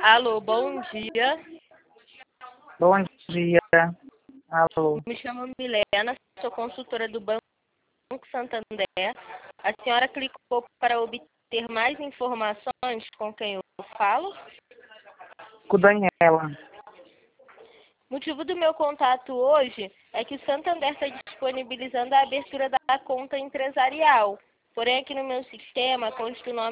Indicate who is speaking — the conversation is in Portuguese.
Speaker 1: Alô, bom dia.
Speaker 2: Bom dia. Alô.
Speaker 1: Me chamo Milena, sou consultora do Banco Santander. A senhora clicou para obter mais informações com quem eu falo?
Speaker 2: Com Daniela.
Speaker 1: O motivo do meu contato hoje é que o Santander está disponibilizando a abertura da conta empresarial. Porém, aqui no meu sistema consta o nome